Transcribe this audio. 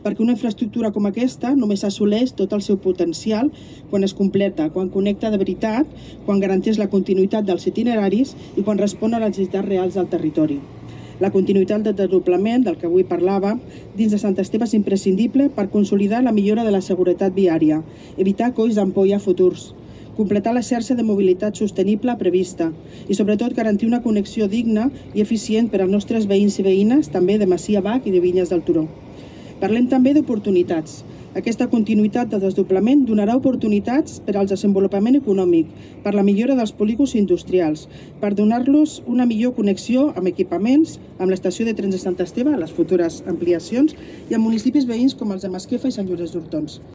perquè una infraestructura com aquesta només assoleix tot el seu potencial quan es completa, quan connecta de veritat, quan garanteix la continuïtat dels itineraris i quan respon a les necessitats reals del territori. La continuïtat del desdoblament, del que avui parlava, dins de Sant Esteve és imprescindible per consolidar la millora de la seguretat viària, evitar colls d'ampolla futurs, completar la xarxa de mobilitat sostenible prevista i, sobretot, garantir una connexió digna i eficient per als nostres veïns i veïnes, també de Masia Bac i de Vinyes del Turó. Parlem també d'oportunitats. Aquesta continuïtat de desdoblament donarà oportunitats per al desenvolupament econòmic, per la millora dels polígons industrials, per donar-los una millor connexió amb equipaments, amb l'estació de trens de Sant Esteve, les futures ampliacions, i amb municipis veïns com els de Masquefa i Sant Llorenç d'Hortons.